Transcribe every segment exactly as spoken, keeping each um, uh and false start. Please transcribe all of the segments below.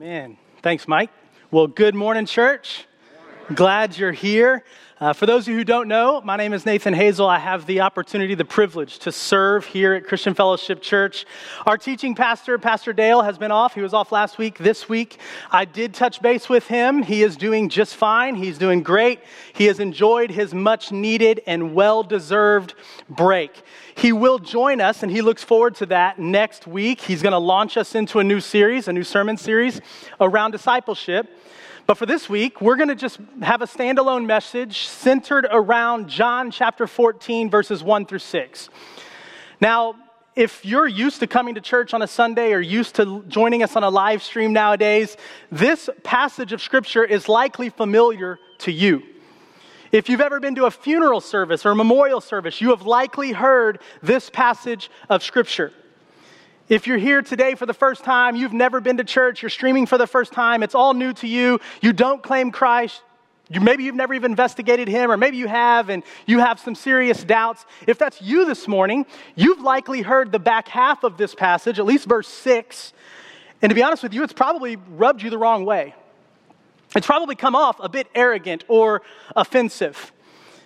Amen. Thanks, Mike. Well, good morning, church. Glad you're here. Uh, for those of you who don't know, my name is Nathan Hazel. I have the opportunity, the privilege to serve here at Christian Fellowship Church. Our teaching pastor, Pastor Dale, has been off. He was off last week. This week, I did touch base with him. He is doing just fine. He's doing great. He has enjoyed his much-needed and well-deserved break. He will join us, and he looks forward to that next week. He's going to launch us into a new series, a new sermon series around discipleship. But for this week, we're going to just have a standalone message centered around John chapter fourteen, verses one through six. Now, if you're used to coming to church on a Sunday or used to joining us on a live stream nowadays, this passage of Scripture is likely familiar to you. If you've ever been to a funeral service or a memorial service, you have likely heard this passage of Scripture. If you're here today for the first time, you've never been to church, you're streaming for the first time, it's all new to you, you don't claim Christ, you, maybe you've never even investigated Him, or maybe you have and you have some serious doubts. If that's you this morning, you've likely heard the back half of this passage, at least verse six, and to be honest with you, it's probably rubbed you the wrong way. It's probably come off a bit arrogant or offensive.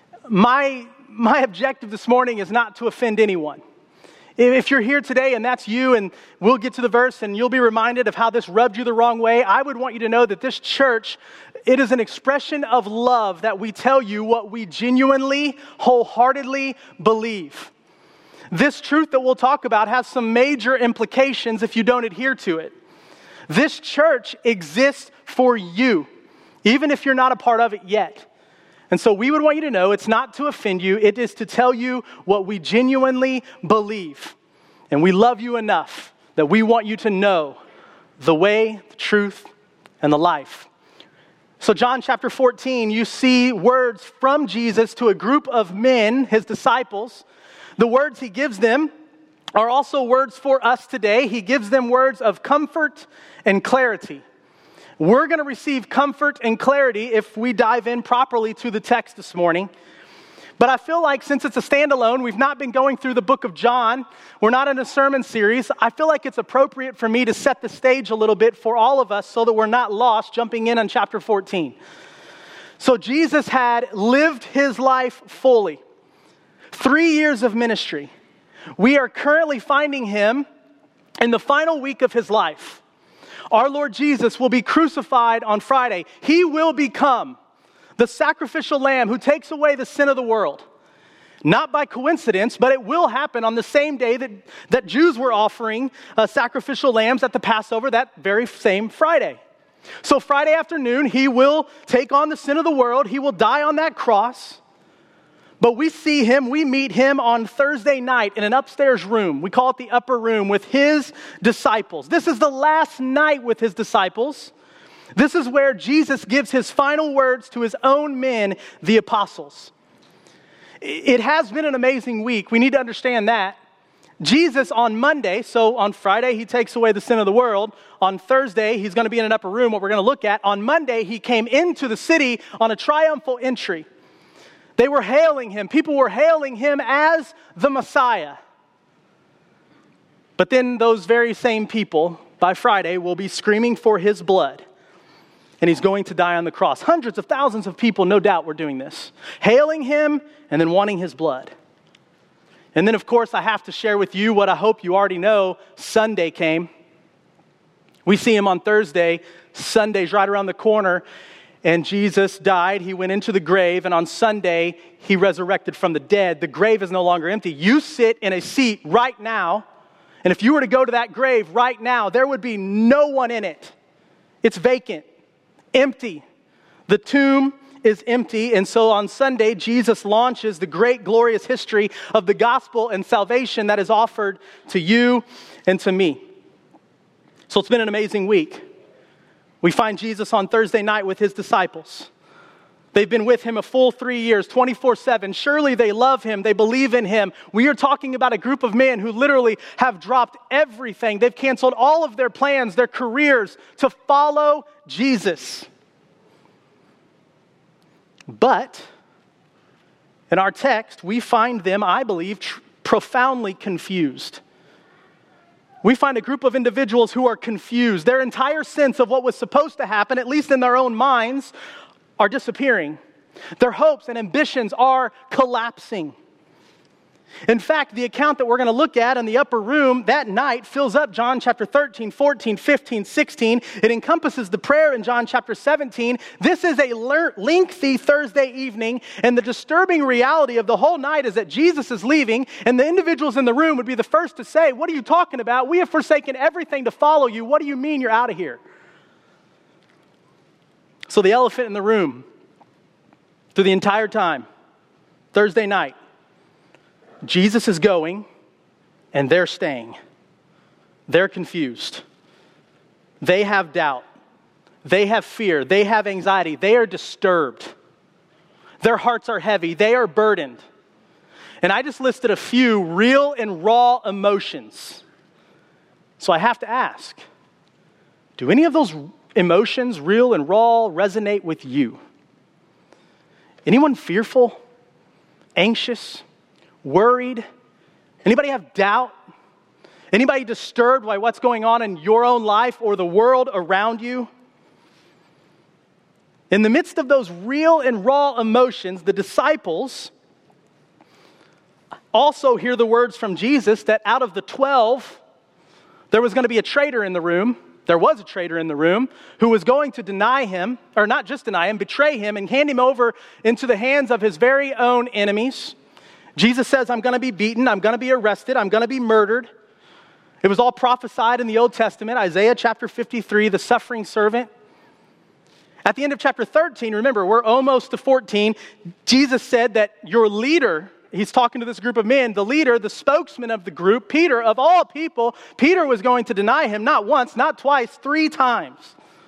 My, my objective this morning is not to offend anyone. If you're here today and that's you, and we'll get to the verse and you'll be reminded of how this rubbed you the wrong way, I would want you to know that this church, it is an expression of love that we tell you what we genuinely, wholeheartedly believe. This truth that we'll talk about has some major implications if you don't adhere to it. This church exists for you, even if you're not a part of it yet. And so we would want you to know it's not to offend you, it is to tell you what we genuinely believe. And we love you enough that we want you to know the way, the truth, and the life. So John chapter fourteen, you see words from Jesus to a group of men, his disciples. The words he gives them are also words for us today. He gives them words of comfort and clarity. We're going to receive comfort and clarity if we dive in properly to the text this morning. But I feel like since it's a standalone, we've not been going through the book of John, we're not in a sermon series, I feel like it's appropriate for me to set the stage a little bit for all of us so that we're not lost jumping in on chapter fourteen. So Jesus had lived his life fully. Three years of ministry. We are currently finding him in the final week of his life. Our Lord Jesus will be crucified on Friday. He will become the sacrificial lamb who takes away the sin of the world. Not by coincidence, but it will happen on the same day that, that Jews were offering uh, sacrificial lambs at the Passover, that very same Friday. So Friday afternoon, he will take on the sin of the world. He will die on that cross. But we see him, we meet him on Thursday night in an upstairs room. We call it the upper room with his disciples. This is the last night with his disciples. This is where Jesus gives his final words to his own men, the apostles. It has been an amazing week. We need to understand that. Jesus on Monday, so on Friday, he takes away the sin of the world. On Thursday, he's going to be in an upper room, what we're going to look at. On Monday, he came into the city on a triumphal entry. They were hailing him. People were hailing him as the Messiah. But then those very same people, by Friday, will be screaming for his blood. And he's going to die on the cross. Hundreds of thousands of people, no doubt, were doing this. Hailing him and then wanting his blood. And then, of course, I have to share with you what I hope you already know. Sunday came. We see him on Thursday. Sunday's right around the corner. And Jesus died, he went into the grave, and on Sunday, he resurrected from the dead. The grave is no longer empty. You sit in a seat right now, and if you were to go to that grave right now, there would be no one in it. It's vacant, empty. The tomb is empty, and so on Sunday, Jesus launches the great, glorious history of the gospel and salvation that is offered to you and to me. So it's been an amazing week. We find Jesus on Thursday night with his disciples. They've been with him a full three years, twenty-four seven. Surely they love him. They believe in him. We are talking about a group of men who literally have dropped everything. They've canceled all of their plans, their careers, to follow Jesus. But in our text, we find them, I believe, tr- profoundly confused. we find a group of individuals who are confused. Their entire sense of what was supposed to happen, at least in their own minds, are disappearing. Their hopes and ambitions are collapsing. In fact, the account that we're going to look at in the upper room that night fills up John chapter thirteen, fourteen, fifteen, sixteen. It encompasses the prayer in John chapter seventeen. This is a lengthy Thursday evening, and the disturbing reality of the whole night is that Jesus is leaving, and the individuals in the room would be the first to say, "What are you talking about? We have forsaken everything to follow you. What do you mean you're out of here?" So the elephant in the room through the entire time, Thursday night, Jesus is going, and they're staying. They're confused. They have doubt. They have fear. They have anxiety. They are disturbed. Their hearts are heavy. They are burdened. And I just listed a few real and raw emotions. So I have to ask, do any of those emotions, real and raw, resonate with you? Anyone fearful, anxious, worried? Anybody have doubt? Anybody disturbed by what's going on in your own life or the world around you? In the midst of those real and raw emotions, the disciples also hear the words from Jesus that out of the twelve, there was going to be a traitor in the room. There was a traitor in the room who was going to deny him, or not just deny him, betray him and hand him over into the hands of his very own enemies. Jesus says, I'm going to be beaten, I'm going to be arrested, I'm going to be murdered. It was all prophesied in the Old Testament, Isaiah chapter fifty-three, the suffering servant. At the end of chapter thirteen, remember, we're almost to fourteen, Jesus said that your leader, he's talking to this group of men, the leader, the spokesman of the group, Peter, of all people, Peter was going to deny him not once, not twice, three times.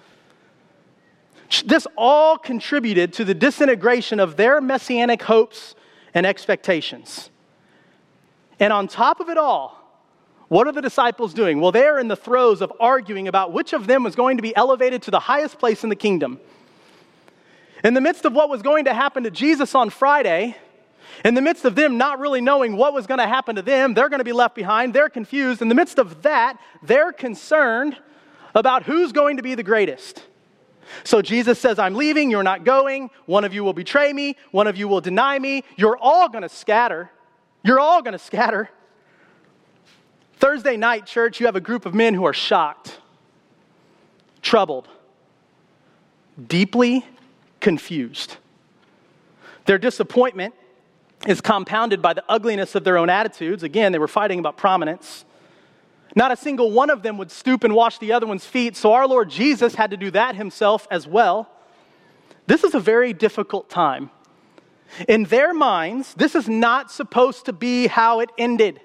This all contributed to the disintegration of their messianic hopes and expectations. And on top of it all, what are the disciples doing? Well, they're in the throes of arguing about which of them was going to be elevated to the highest place in the kingdom. In the midst of what was going to happen to Jesus on Friday, in the midst of them not really knowing what was going to happen to them, they're going to be left behind, they're confused. In the midst of that, they're concerned about who's going to be the greatest. So Jesus says, I'm leaving, you're not going. One of you will betray me. One of you will deny me. You're all going to scatter. You're all going to scatter. Thursday night, church, you have a group of men who are shocked, troubled, deeply confused. Their disappointment is compounded by the ugliness of their own attitudes. Again, they were fighting about prominence. Not a single one of them would stoop and wash the other one's feet, so our Lord Jesus had to do that himself as well. This is a very difficult time. In their minds, this is not supposed to be how it ended.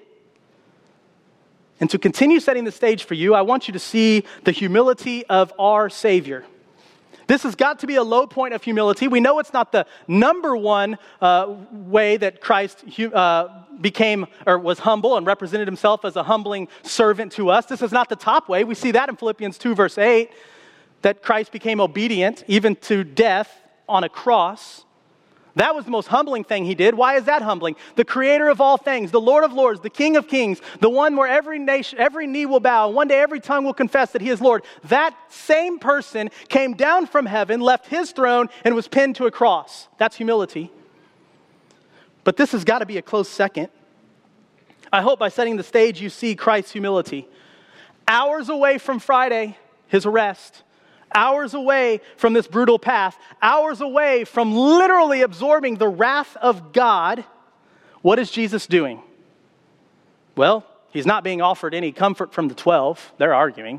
And to continue setting the stage for you, I want you to see the humility of our Savior. This has got to be a low point of humility. We know it's not the number one uh, way that Christ uh, became or was humble and represented himself as a humbling servant to us. This is not the top way. We see that in Philippians two verse eight, that Christ became obedient even to death on a cross. That was the most humbling thing he did. Why is that humbling? The creator of all things, the Lord of lords, the King of kings, the one where every nation, every knee will bow, one day every tongue will confess that he is Lord. That same person came down from heaven, left his throne, and was pinned to a cross. That's humility. But this has got to be a close second. I hope by setting the stage you see Christ's humility. Hours away from Friday, his arrest. Hours away from this brutal path, hours away from literally absorbing the wrath of God, what is Jesus doing? Well, he's not being offered any comfort from the twelve. They're arguing.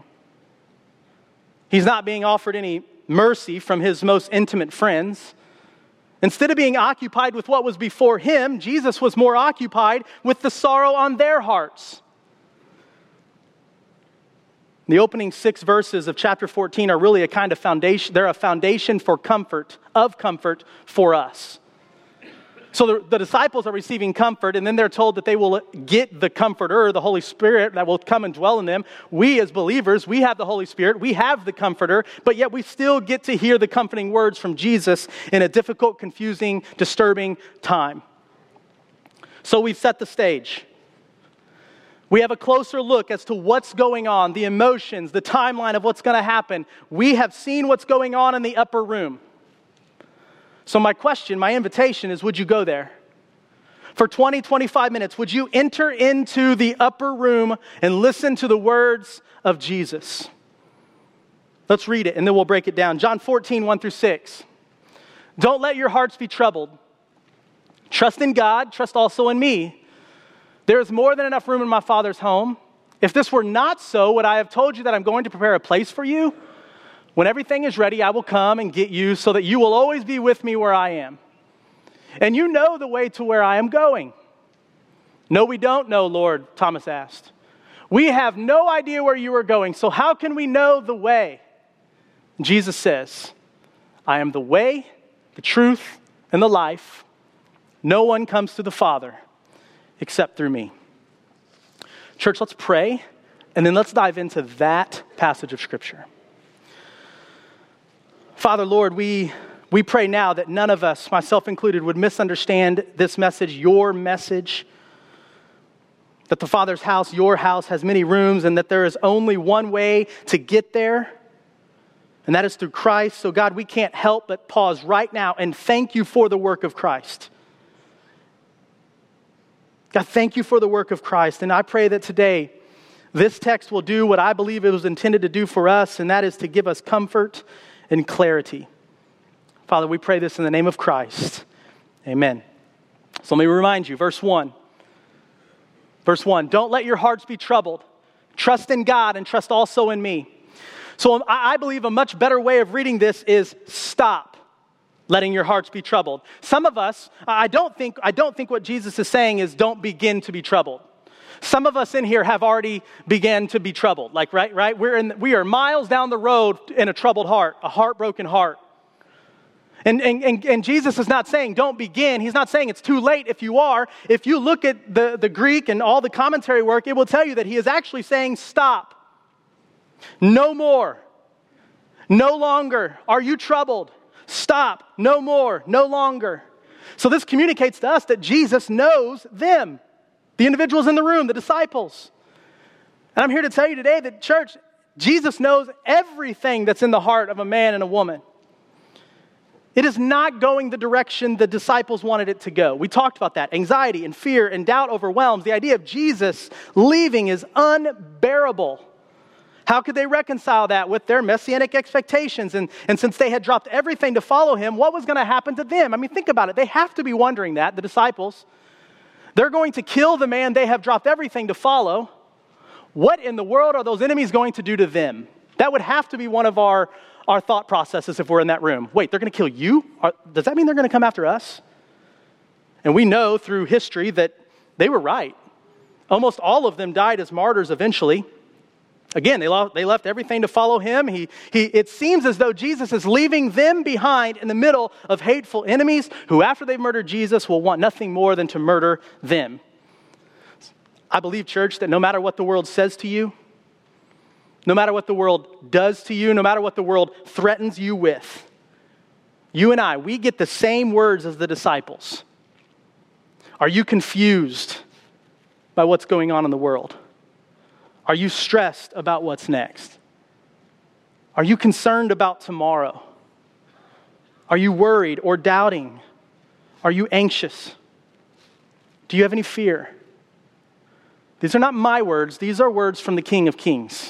He's not being offered any mercy from his most intimate friends. Instead of being occupied with what was before him, Jesus was more occupied with the sorrow on their hearts. The opening six verses of chapter fourteen are really a kind of foundation. They're a foundation for comfort, of comfort for us. So the, the disciples are receiving comfort, and then they're told that they will get the Comforter, the Holy Spirit, that will come and dwell in them. We as believers, we have the Holy Spirit, we have the Comforter, but yet we still get to hear the comforting words from Jesus in a difficult, confusing, disturbing time. So we've set the stage. We have a closer look as to what's going on, the emotions, the timeline of what's going to happen. We have seen what's going on in the upper room. So my question, my invitation is, would you go there? For twenty, twenty-five minutes, would you enter into the upper room and listen to the words of Jesus? Let's read it and then we'll break it down. John fourteen, one through six. Don't let your hearts be troubled. Trust in God, trust also in me. There is more than enough room in my Father's home. If this were not so, would I have told you that I'm going to prepare a place for you? When everything is ready, I will come and get you so that you will always be with me where I am. And you know the way to where I am going. No, we don't know, Lord, Thomas asked. We have no idea where you are going, so how can we know the way? Jesus says, I am the way, the truth, and the life. No one comes to the Father except through me. Church, let's pray, and then let's dive into that passage of Scripture. Father, Lord, we, we pray now that none of us, myself included, would misunderstand this message, your message, that the Father's house, your house, has many rooms, and that there is only one way to get there, and that is through Christ. So God, we can't help but pause right now and thank you for the work of Christ. God, thank you for the work of Christ. And I pray that today, this text will do what I believe it was intended to do for us, and that is to give us comfort and clarity. Father, we pray this in the name of Christ. Amen. So let me remind you, verse one. Verse one, don't let your hearts be troubled. Trust in God and trust also in me. So I believe a much better way of reading this is stop letting your hearts be troubled. Some of us, I don't think, I don't think what Jesus is saying is don't begin to be troubled. Some of us in here have already began to be troubled. Like, right, right? We're in, we are miles down the road in a troubled heart, a heartbroken heart. And, and, and, and Jesus is not saying don't begin. He's not saying it's too late if you are. If you look at the, the Greek and all the commentary work, it will tell you that he is actually saying stop. No more. No longer. Are you troubled? Stop. No more. No longer. So this communicates to us that Jesus knows them. The individuals in the room, the disciples. And I'm here to tell you today that, church, Jesus knows everything that's in the heart of a man and a woman. It is not going the direction the disciples wanted it to go. We talked about that. Anxiety and fear and doubt overwhelms. The idea of Jesus leaving is unbearable. How could they reconcile that with their messianic expectations? And, and since they had dropped everything to follow him, what was going to happen to them? I mean, think about it. They have to be wondering that, the disciples. They're going to kill the man they have dropped everything to follow. What in the world are those enemies going to do to them? That would have to be one of our, our thought processes if we're in that room. Wait, they're going to kill you? Are, does that mean they're going to come after us? And we know through history that they were right. Almost all of them died as martyrs eventually. Again, they left, they left everything to follow him. He, he, it seems as though Jesus is leaving them behind in the middle of hateful enemies who, after they've murdered Jesus, will want nothing more than to murder them. I believe, church, that no matter what the world says to you, no matter what the world does to you, no matter what the world threatens you with, you and I, we get the same words as the disciples. Are you confused by what's going on in the world? Are you stressed about what's next? Are you concerned about tomorrow? Are you worried or doubting? Are you anxious? Do you have any fear? These are not my words. These are words from the King of Kings.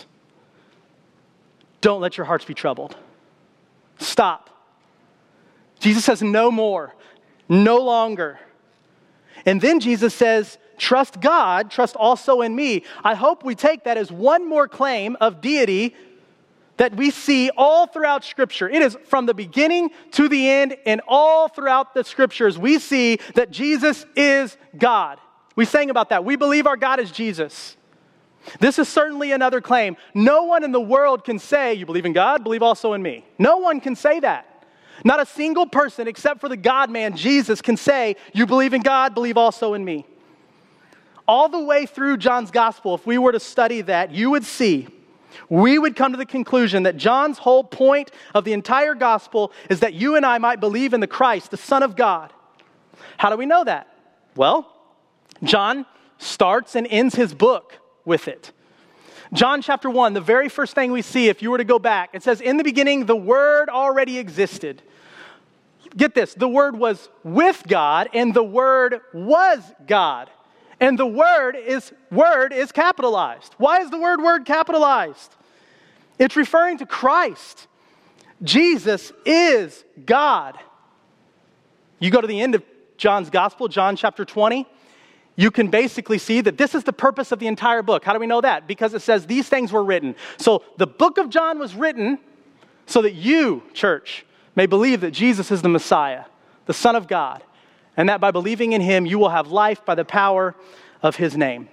Don't let your hearts be troubled. Stop. Jesus says no more, no longer. And then Jesus says, trust God, trust also in me. I hope we take that as one more claim of deity that we see all throughout Scripture. It is from the beginning to the end, and all throughout the Scriptures, we see that Jesus is God. We sang about that. We believe our God is Jesus. This is certainly another claim. No one in the world can say, you believe in God, believe also in me. No one can say that. Not a single person except for the God-man, Jesus, can say, you believe in God, believe also in me. All the way through John's gospel, if we were to study that, you would see, we would come to the conclusion that John's whole point of the entire gospel is that you and I might believe in the Christ, the Son of God. How do we know that? Well, John starts and ends his book with it. John chapter one, the very first thing we see, if you were to go back, it says, in the beginning, the Word already existed. Get this, the Word was with God, and the Word was God. And the word is, word is capitalized. Why is the word word capitalized? It's referring to Christ. Jesus is God. You go to the end of John's gospel, John chapter twenty, you can basically see that this is the purpose of the entire book. How do we know that? Because it says these things were written. So the book of John was written so that you, church, may believe that Jesus is the Messiah, the Son of God, and that by believing in him, you will have life by the power of his name.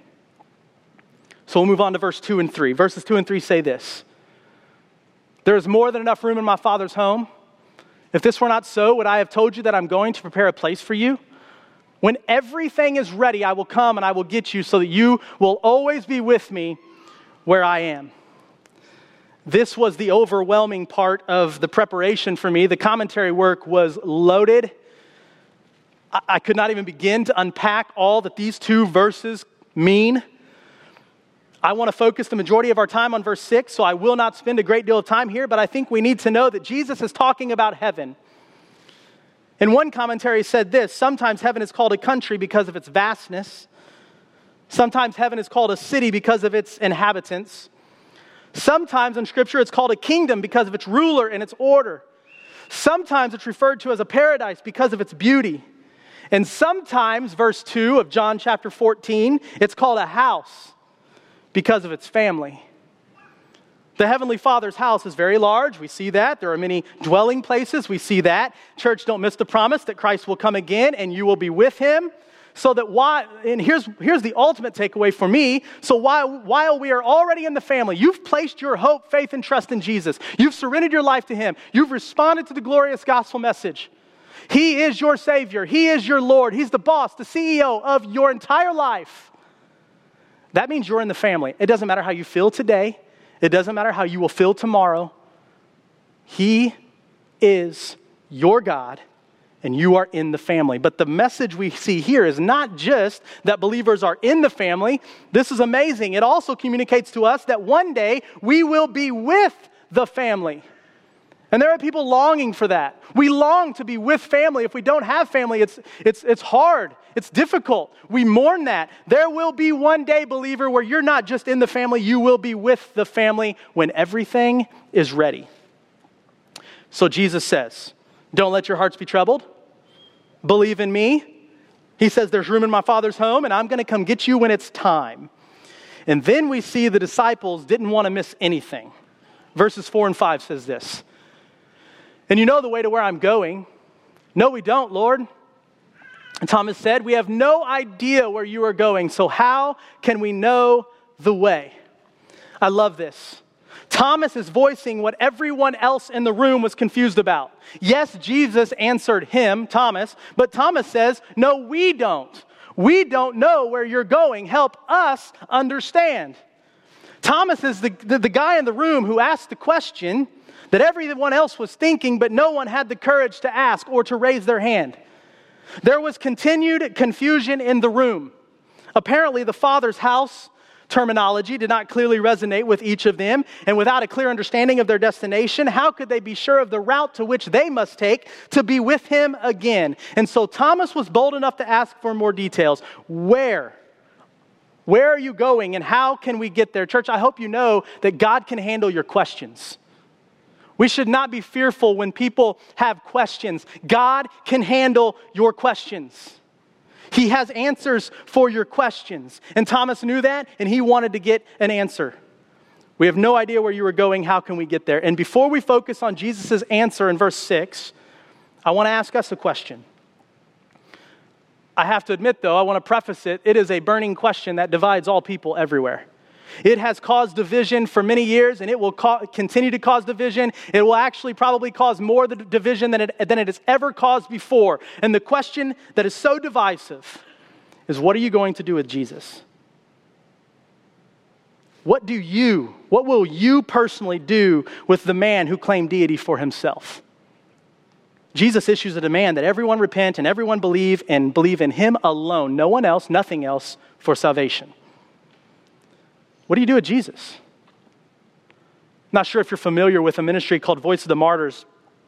So we'll move on to verse two and three. Verses two and three say this: there is more than enough room in my Father's home. If this were not so, would I have told you that I'm going to prepare a place for you? When everything is ready, I will come and I will get you so that you will always be with me where I am. This was the overwhelming part of the preparation for me. The commentary work was loaded. I could not even begin to unpack all that these two verses mean. I want to focus the majority of our time on verse six, so I will not spend a great deal of time here, but I think we need to know that Jesus is talking about heaven. And one commentary said this: sometimes heaven is called a country because of its vastness. Sometimes heaven is called a city because of its inhabitants. Sometimes in Scripture it's called a kingdom because of its ruler and its order. Sometimes it's referred to as a paradise because of its beauty. And sometimes, verse two of John chapter fourteen, it's called a house because of its family. The Heavenly Father's house is very large. We see that. There are many dwelling places. We see that. Church, don't miss the promise that Christ will come again and you will be with him. So that why, and here's, here's the ultimate takeaway for me. So while, while we are already in the family, you've placed your hope, faith, and trust in Jesus. You've surrendered your life to him. You've responded to the glorious gospel message. He is your Savior. He is your Lord. He's the boss, the C E O of your entire life. That means you're in the family. It doesn't matter how you feel today. It doesn't matter how you will feel tomorrow. He is your God, and you are in the family. But the message we see here is not just that believers are in the family. This is amazing. It also communicates to us that one day we will be with the family. And there are people longing for that. We long to be with family. If we don't have family, it's, it's, it's hard. It's difficult. We mourn that. There will be one day, believer, where you're not just in the family, you will be with the family when everything is ready. So Jesus says, don't let your hearts be troubled. Believe in me. He says there's room in my Father's home, and I'm going to come get you when it's time. And then we see the disciples didn't want to miss anything. Verses four and five says this: and you know the way to where I'm going. No, we don't, Lord. And Thomas said, we have no idea where you are going, so how can we know the way? I love this. Thomas is voicing what everyone else in the room was confused about. Yes, Jesus answered him, Thomas, but Thomas says, no, we don't. We don't know where you're going. Help us understand. Thomas is the, the, the guy in the room who asked the question that everyone else was thinking, but no one had the courage to ask or to raise their hand. There was continued confusion in the room. Apparently, the Father's house terminology did not clearly resonate with each of them, and without a clear understanding of their destination, how could they be sure of the route to which they must take to be with him again? And so Thomas was bold enough to ask for more details. Where? Where are you going, and how can we get there? Church, I hope you know that God can handle your questions. We should not be fearful when people have questions. God can handle your questions. He has answers for your questions. And Thomas knew that, and he wanted to get an answer. We have no idea where you were going. How can we get there? And before we focus on Jesus' answer in verse six, I want to ask us a question. I have to admit, though, I want to preface it. It is a burning question that divides all people everywhere. It has caused division for many years, and it will co- continue to cause division. It will actually probably cause more division than it, than it has ever caused before. And the question that is so divisive is, what are you going to do with Jesus? What do you, what will you personally do with the man who claimed deity for himself? Jesus issues a demand that everyone repent and everyone believe and believe in him alone, no one else, nothing else, for salvation. What do you do with Jesus? Not sure if you're familiar with a ministry called Voice of the Martyrs.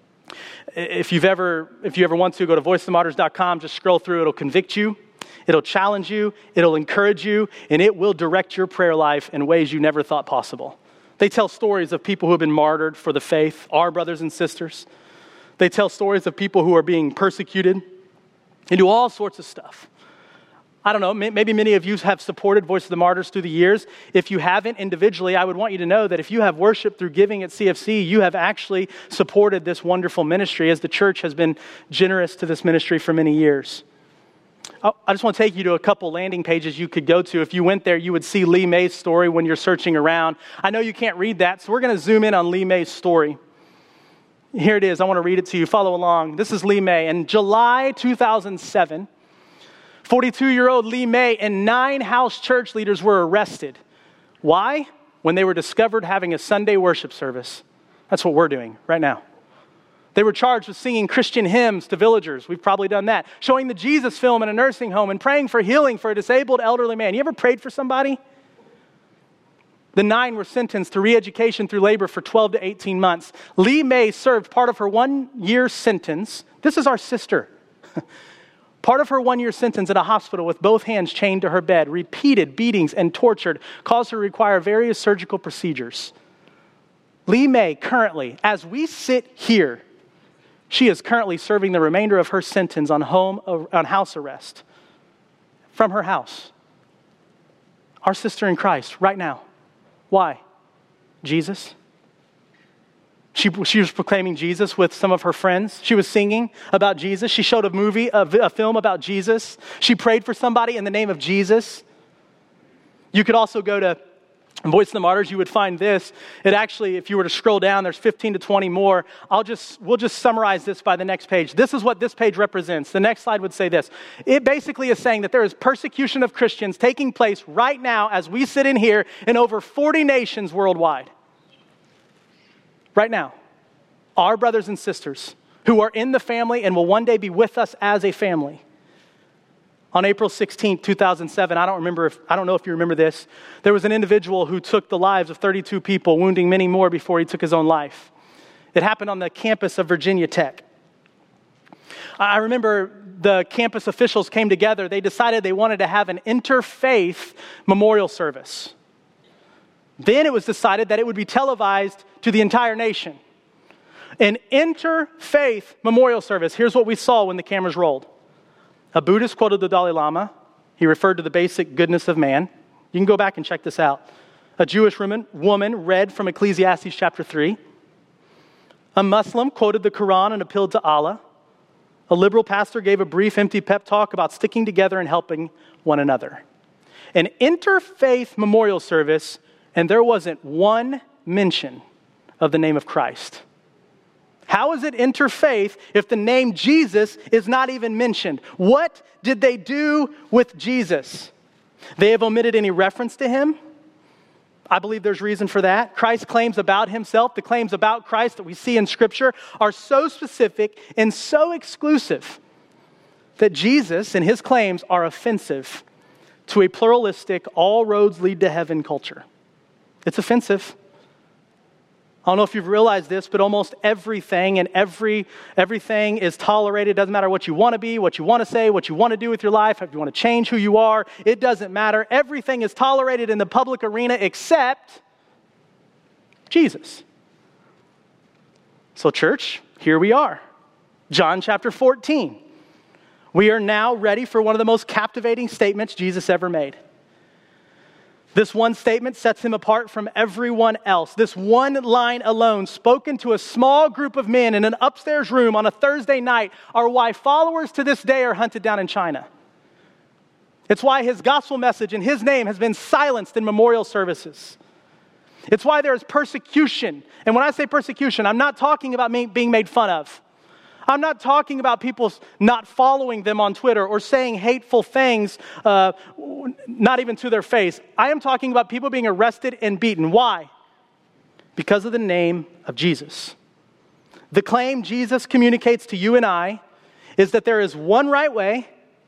If you've ever, if you ever want to, go to voice of the martyrs dot com, just scroll through, it'll convict you, it'll challenge you, it'll encourage you, and it will direct your prayer life in ways you never thought possible. They tell stories of people who have been martyred for the faith, our brothers and sisters. They tell stories of people who are being persecuted and do all sorts of stuff. I don't know, maybe many of you have supported Voice of the Martyrs through the years. If you haven't individually, I would want you to know that if you have worship through giving at C F C, you have actually supported this wonderful ministry as the church has been generous to this ministry for many years. I just want to take you to a couple landing pages you could go to. If you went there, you would see Lee May's story when you're searching around. I know you can't read that, so we're going to zoom in on Lee May's story. Here it is. I want to read it to you. Follow along. This is Lee May. In July two thousand seven, forty-two-year-old Lee May and nine house church leaders were arrested. Why? When they were discovered having a Sunday worship service. That's what we're doing right now. They were charged with singing Christian hymns to villagers. We've probably done that. Showing the Jesus film in a nursing home and praying for healing for a disabled elderly man. You ever prayed for somebody? The nine were sentenced to re-education through labor for twelve to eighteen months. Lee May served part of her one-year sentence. This is our sister. Part of her one-year sentence at a hospital with both hands chained to her bed. Repeated beatings and tortured caused her to require various surgical procedures. Lee May currently, as we sit here, she is currently serving the remainder of her sentence on home on house arrest from her house. Our sister in Christ, right now. Why? Jesus. She, she was proclaiming Jesus with some of her friends. She was singing about Jesus. She showed a movie, a, a film about Jesus. She prayed for somebody in the name of Jesus. You could also go to Voice of the Martyrs. You would find this. It actually, if you were to scroll down, there's fifteen to twenty more. I'll just, we'll just summarize this by the next page. This is what this page represents. The next slide would say this. It basically is saying that there is persecution of Christians taking place right now as we sit in here in over forty nations worldwide. Right now, our brothers and sisters who are in the family and will one day be with us as a family. On April sixteenth, two thousand seven, I don't remember if, I don't know if you remember this, there was an individual who took the lives of thirty-two people, wounding many more before he took his own life. It happened on the campus of Virginia Tech. I remember the campus officials came together. They decided they wanted to have an interfaith memorial service. Then it was decided that it would be televised to the entire nation. An interfaith memorial service. Here's what we saw when the cameras rolled. A Buddhist quoted the Dalai Lama. He referred to the basic goodness of man. You can go back and check this out. A Jewish woman, woman read from Ecclesiastes chapter three. A Muslim quoted the Quran and appealed to Allah. A liberal pastor gave a brief, empty pep talk about sticking together and helping one another. An interfaith memorial service, and there wasn't one mention of the name of Christ. How is it interfaith if the name Jesus is not even mentioned? What did they do with Jesus? They have omitted any reference to him. I believe there's reason for that. Christ's claims about himself, the claims about Christ that we see in Scripture, are so specific and so exclusive that Jesus and his claims are offensive to a pluralistic, all roads lead to heaven culture. It's offensive. I don't know if you've realized this, but almost everything and every everything is tolerated. It doesn't matter what you want to be, what you want to say, what you want to do with your life, if you want to change who you are. It doesn't matter. Everything is tolerated in the public arena except Jesus. So church, here we are. John chapter fourteen. We are now ready for one of the most captivating statements Jesus ever made. This one statement sets him apart from everyone else. This one line alone, spoken to a small group of men in an upstairs room on a Thursday night, are why followers to this day are hunted down in China. It's why his gospel message and his name has been silenced in memorial services. It's why there is persecution. And when I say persecution, I'm not talking about me being made fun of. I'm not talking about people not following them on Twitter or saying hateful things, uh, not even to their face. I am talking about people being arrested and beaten. Why? Because of the name of Jesus. The claim Jesus communicates to you and I is that there is one right way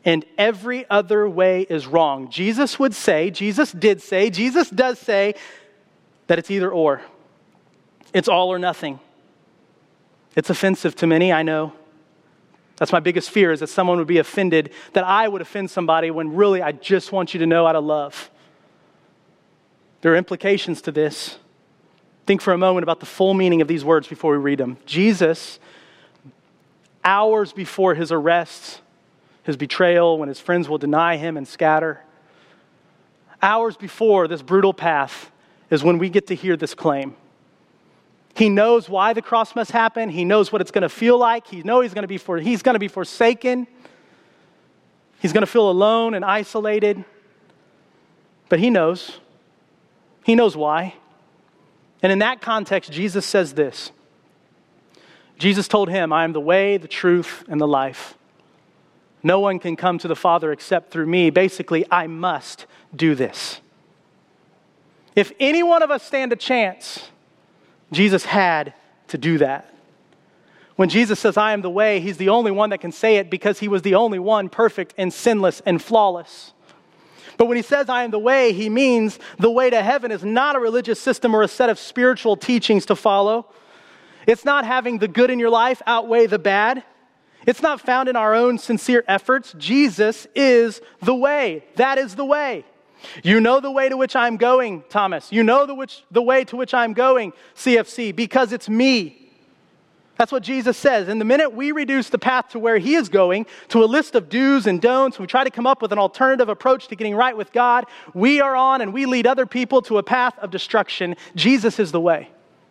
and every other way is wrong. Jesus would say, Jesus did say, Jesus does say that it's either or. It's all or nothing. It's offensive to many, I know. That's my biggest fear, is that someone would be offended, that I would offend somebody when really I just want you to know out of love. There are implications to this. Think for a moment about the full meaning of these words before we read them. Jesus, hours before his arrest, his betrayal, when his friends will deny him and scatter, hours before this brutal path is when we get to hear this claim. He knows why the cross must happen. He knows what it's going to feel like. He knows he's going to be for, he's going to be forsaken. He's going to feel alone and isolated. But he knows. He knows why. And in that context, Jesus says this. Jesus told him, I am the way, the truth, and the life. No one can come to the Father except through me. Basically, I must do this. If any one of us stand a chance, Jesus had to do that. When Jesus says, I am the way, he's the only one that can say it because he was the only one perfect and sinless and flawless. But when he says, I am the way, he means the way to heaven is not a religious system or a set of spiritual teachings to follow. It's not having the good in your life outweigh the bad. It's not found in our own sincere efforts. Jesus is the way. That is the way. You know the way to which I'm going, Thomas. You know the, which, the way to which I'm going, C F C, because it's me. That's what Jesus says. And the minute we reduce the path to where he is going, to a list of do's and don'ts, we try to come up with an alternative approach to getting right with God, we are on and we lead other people to a path of destruction. Jesus is the way.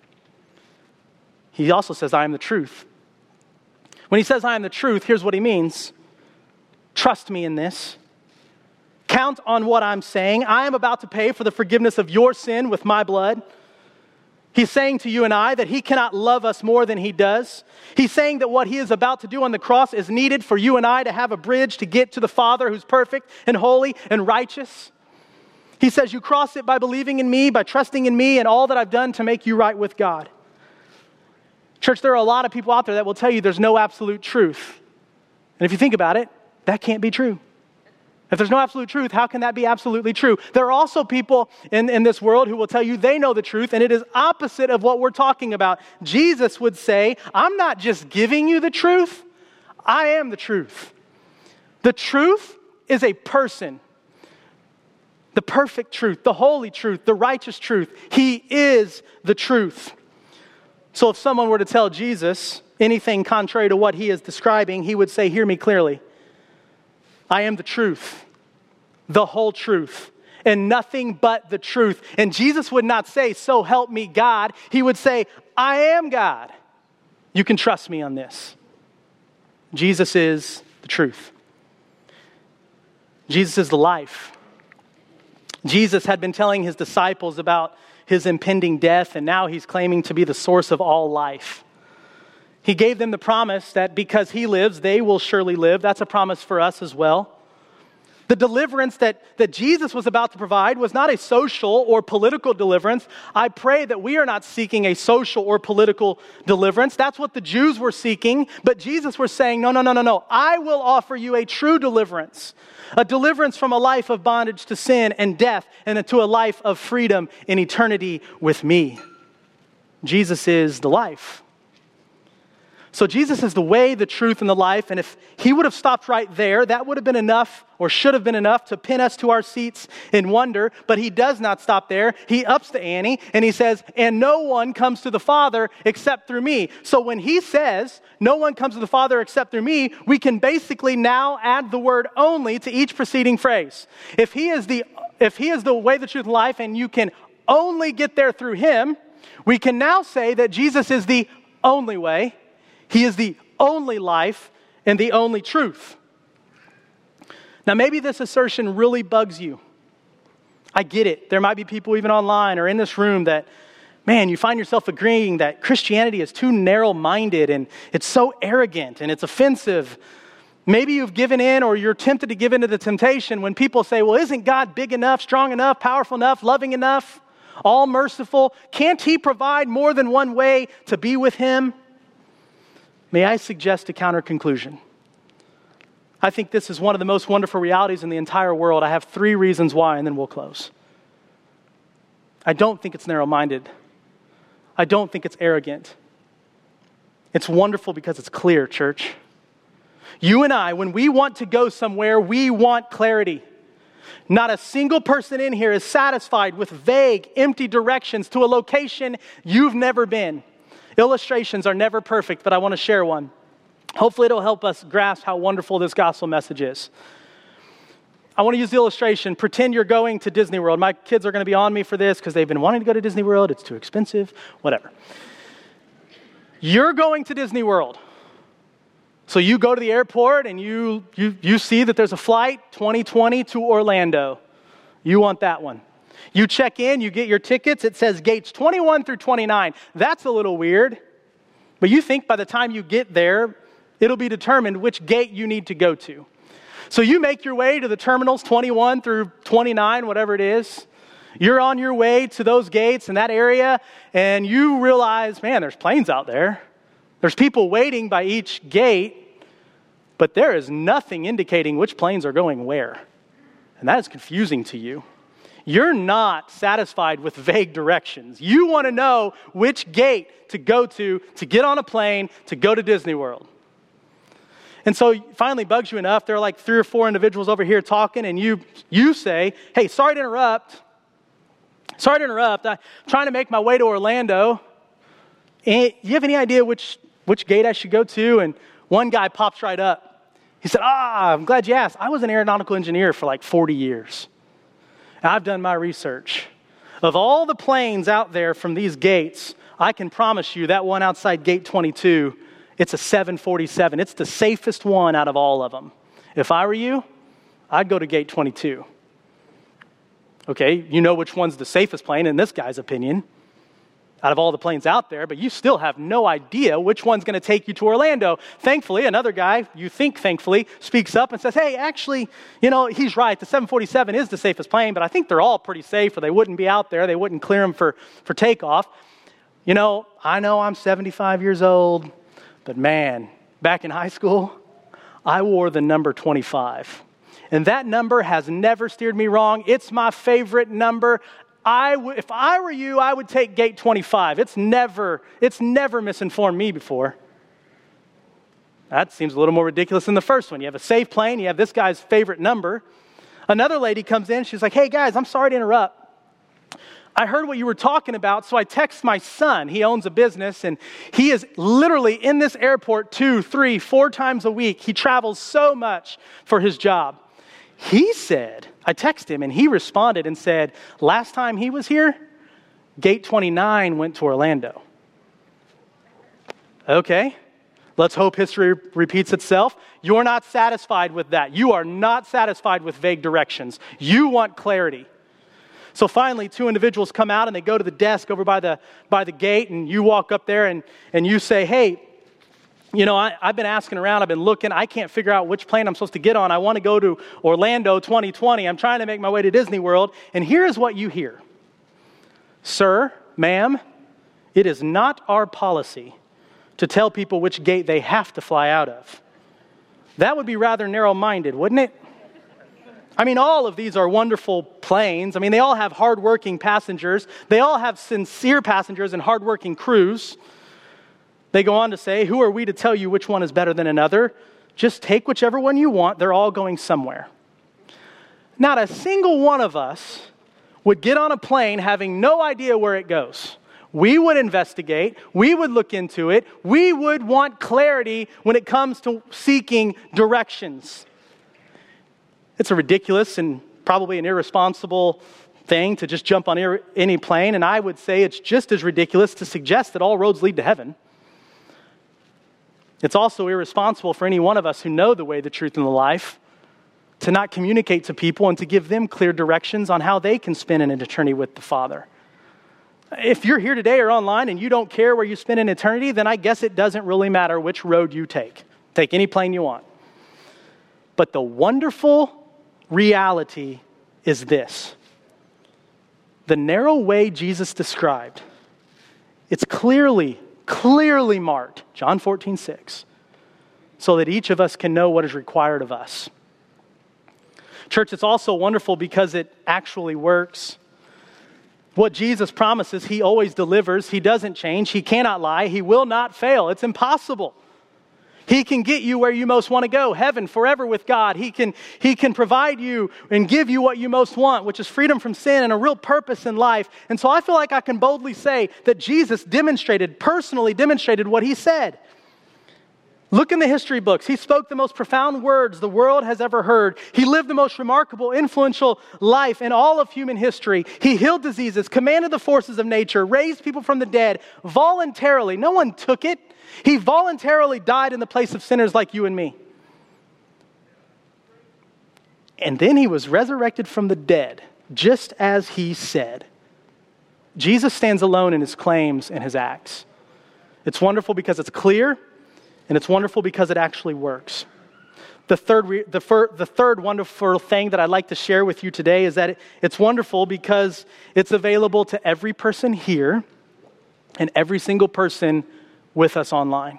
He also says, I am the truth. When he says, I am the truth, here's what he means. Trust me in this. Count on what I'm saying. I am about to pay for the forgiveness of your sin with my blood. He's saying to you and I that he cannot love us more than he does. He's saying that what he is about to do on the cross is needed for you and I to have a bridge to get to the Father who's perfect and holy and righteous. He says you cross it by believing in me, by trusting in me and all that I've done to make you right with God. Church, there are a lot of people out there that will tell you there's no absolute truth. And if you think about it, that can't be true. If there's no absolute truth, how can that be absolutely true? There are also people in, in this world who will tell you they know the truth, and it is opposite of what we're talking about. Jesus would say, I'm not just giving you the truth, I am the truth. The truth is a person. The perfect truth, the holy truth, the righteous truth. He is the truth. So if someone were to tell Jesus anything contrary to what he is describing, he would say, hear me clearly. I am the truth, the whole truth, and nothing but the truth. And Jesus would not say, so help me God. He would say, I am God. You can trust me on this. Jesus is the truth. Jesus is the life. Jesus had been telling his disciples about his impending death, and now he's claiming to be the source of all life. He gave them the promise that because he lives, they will surely live. That's a promise for us as well. The deliverance that, that Jesus was about to provide was not a social or political deliverance. I pray that we are not seeking a social or political deliverance. That's what the Jews were seeking. But Jesus was saying, no, no, no, no, no. I will offer you a true deliverance. A deliverance from a life of bondage to sin and death and to a life of freedom in eternity with me. Jesus is the life. So Jesus is the way, the truth, and the life. And if he would have stopped right there, that would have been enough or should have been enough to pin us to our seats in wonder. But he does not stop there. He ups the ante and he says, and no one comes to the Father except through me. So when he says, no one comes to the Father except through me, we can basically now add the word only to each preceding phrase. If he is the, if he is the way, the truth, and life, and you can only get there through him, we can now say that Jesus is the only way. He is the only life and the only truth. Now, maybe this assertion really bugs you. I get it. There might be people even online or in this room that, man, you find yourself agreeing that Christianity is too narrow-minded and it's so arrogant and it's offensive. Maybe you've given in or you're tempted to give in to the temptation when people say, well, isn't God big enough, strong enough, powerful enough, loving enough, all merciful? Can't he provide more than one way to be with him? May I suggest a counter conclusion? I think this is one of the most wonderful realities in the entire world. I have three reasons why, and then we'll close. I don't think it's narrow-minded. I don't think it's arrogant. It's wonderful because it's clear, church. You and I, when we want to go somewhere, we want clarity. Not a single person in here is satisfied with vague, empty directions to a location you've never been. Illustrations are never perfect, but I want to share one. Hopefully it'll help us grasp how wonderful this gospel message is. I want to use the illustration. Pretend you're going to Disney World. My kids are going to be on me for this because they've been wanting to go to Disney World. It's too expensive, whatever. You're going to Disney World. So you go to the airport and you, you, you see that there's a flight twenty twenty to Orlando. You want that one. You check in, you get your tickets. It says gates twenty-one through twenty-nine. That's a little weird. But you think by the time you get there, it'll be determined which gate you need to go to. So you make your way to the terminals twenty-one through twenty-nine, whatever it is. You're on your way to those gates in that area, and you realize, man, there's planes out there. There's people waiting by each gate, but there is nothing indicating which planes are going where. And that is confusing to you. You're not satisfied with vague directions. You want to know which gate to go to, to get on a plane, to go to Disney World. And so it finally bugs you enough. There are like three or four individuals over here talking, and you you say, hey, sorry to interrupt. Sorry to interrupt. I'm trying to make my way to Orlando. And you have any idea which, which gate I should go to? And one guy pops right up. He said, ah, I'm glad you asked. I was an aeronautical engineer for like forty years. And I've done my research. Of all the planes out there from these gates, I can promise you that one outside gate twenty-two, it's a seven forty-seven. It's the safest one out of all of them. If I were you, I'd go to gate twenty-two. Okay, you know which one's the safest plane in this guy's opinion out of all the planes out there, but you still have no idea which one's going to take you to Orlando. Thankfully, another guy, you think thankfully, speaks up and says, hey, actually, you know, he's right. The seven forty-seven is the safest plane, but I think they're all pretty safe or they wouldn't be out there. They wouldn't clear them for, for takeoff. You know, I know I'm seventy-five years old, but man, back in high school, I wore the number twenty-five. And that number has never steered me wrong. It's my favorite number. I w- if I were you, I would take gate twenty-five. It's never, it's never misinformed me before. That seems a little more ridiculous than the first one. You have a safe plane. You have this guy's favorite number. Another lady comes in. She's like, hey, guys, I'm sorry to interrupt. I heard what you were talking about, so I text my son. He owns a business, and he is literally in this airport two, three, four times a week. He travels so much for his job. He said, I texted him, and he responded and said, last time he was here, gate twenty-nine went to Orlando. Okay, let's hope history repeats itself. You're not satisfied with that. You are not satisfied with vague directions. You want clarity. So finally, two individuals come out and they go to the desk over by the by the gate, and you walk up there and, and you say, hey, you know, I, I've been asking around, I've been looking, I can't figure out which plane I'm supposed to get on. I want to go to Orlando twenty twenty. I'm trying to make my way to Disney World. And here is what you hear. Sir, ma'am, it is not our policy to tell people which gate they have to fly out of. That would be rather narrow-minded, wouldn't it? I mean, all of these are wonderful planes. I mean, they all have hardworking passengers. They all have sincere passengers and hardworking crews. They go on to say, who are we to tell you which one is better than another? Just take whichever one you want. They're all going somewhere. Not a single one of us would get on a plane having no idea where it goes. We would investigate. We would look into it. We would want clarity when it comes to seeking directions. It's a ridiculous and probably an irresponsible thing to just jump on any plane. And I would say it's just as ridiculous to suggest that all roads lead to heaven. It's also irresponsible for any one of us who know the way, the truth, and the life to not communicate to people and to give them clear directions on how they can spend an eternity with the Father. If you're here today or online and you don't care where you spend an eternity, then I guess it doesn't really matter which road you take. Take any plane you want. But the wonderful reality is this. The narrow way Jesus described, it's clearly Clearly marked, John fourteen six, so that each of us can know what is required of us. Church, it's also wonderful because it actually works. What Jesus promises, he always delivers. He doesn't change. He cannot lie. He will not fail. It's impossible. He can get you where you most want to go, heaven, forever with God. He can, he can provide you and give you what you most want, which is freedom from sin and a real purpose in life. And so I feel like I can boldly say that Jesus demonstrated, personally demonstrated what he said. Look in the history books. He spoke the most profound words the world has ever heard. He lived the most remarkable, influential life in all of human history. He healed diseases, commanded the forces of nature, raised people from the dead voluntarily. No one took it. He voluntarily died in the place of sinners like you and me. And then he was resurrected from the dead, just as he said. Jesus stands alone in his claims and his acts. It's wonderful because it's clear, and it's wonderful because it actually works. The third, re- the, fir- the third wonderful thing that I'd like to share with you today is that it, it's wonderful because it's available to every person here and every single person with us online.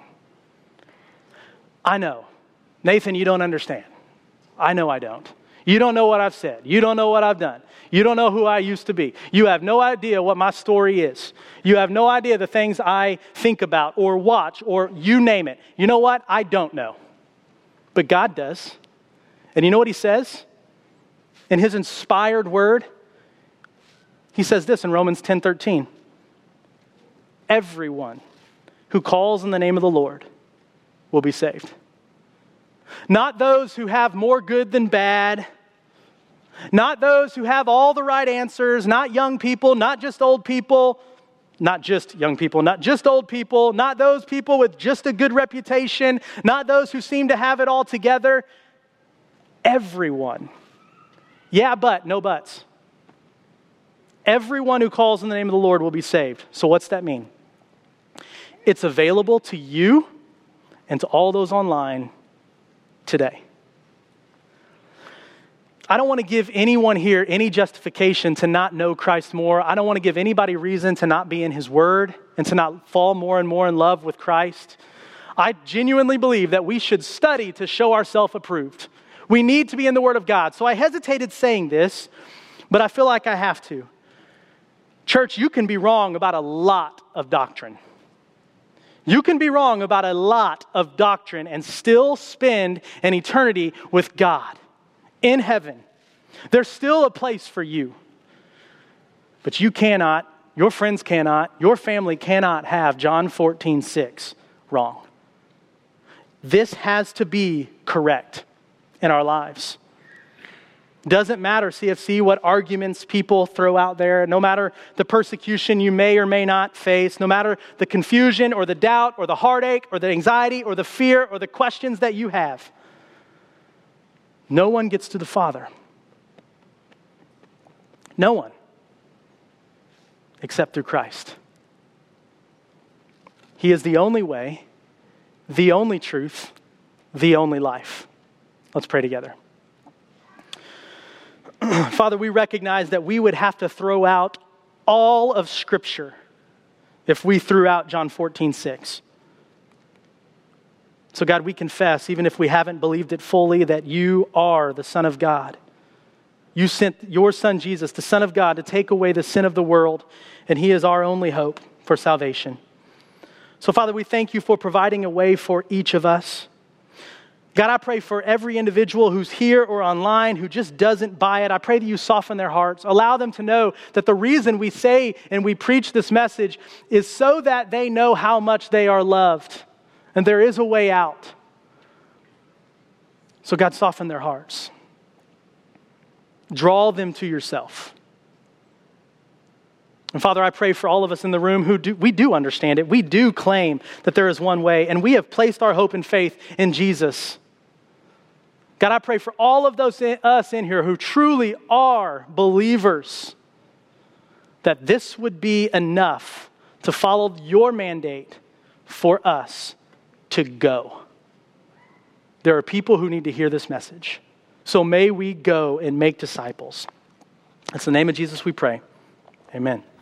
I know. Nathan, you don't understand. I know I don't. You don't know what I've said. You don't know what I've done. You don't know who I used to be. You have no idea what my story is. You have no idea the things I think about or watch or you name it. You know what? I don't know. But God does. And you know what he says? In his inspired word, he says this in Romans ten thirteen. Everyone who calls in the name of the Lord will be saved. Not those who have more good than bad. Not those who have all the right answers. Not young people, not just old people. Not just young people, not just old people. Not those people with just a good reputation. Not those who seem to have it all together. Everyone. Yeah, but, no buts. Everyone who calls in the name of the Lord will be saved. So what's that mean? It's available to you and to all those online today. I don't want to give anyone here any justification to not know Christ more. I don't want to give anybody reason to not be in his word and to not fall more and more in love with Christ. I genuinely believe that we should study to show ourselves approved. We need to be in the word of God. So I hesitated saying this, but I feel like I have to. Church, you can be wrong about a lot of doctrine. You can be wrong about a lot of doctrine and still spend an eternity with God in heaven. There's still a place for you. But you cannot, your friends cannot, your family cannot have John fourteen six wrong. This has to be correct in our lives. Doesn't matter, C F C, what arguments people throw out there, no matter the persecution you may or may not face, no matter the confusion or the doubt or the heartache or the anxiety or the fear or the questions that you have. No one gets to the Father. No one. Except through Christ. He is the only way, the only truth, the only life. Let's pray together. Father, we recognize that we would have to throw out all of Scripture if we threw out John fourteen six. So God, we confess, even if we haven't believed it fully, that you are the Son of God. You sent your Son Jesus, the Son of God, to take away the sin of the world, and he is our only hope for salvation. So Father, we thank you for providing a way for each of us. God, I pray for every individual who's here or online who just doesn't buy it. I pray that you soften their hearts. Allow them to know that the reason we say and we preach this message is so that they know how much they are loved. And there is a way out. So God, soften their hearts. Draw them to yourself. And Father, I pray for all of us in the room who do, we do understand it. We do claim that there is one way, and we have placed our hope and faith in Jesus. God, I pray for all of those in, us in here who truly are believers, that this would be enough to follow your mandate for us to go. There are people who need to hear this message. So may we go and make disciples. It's the name of Jesus we pray. Amen.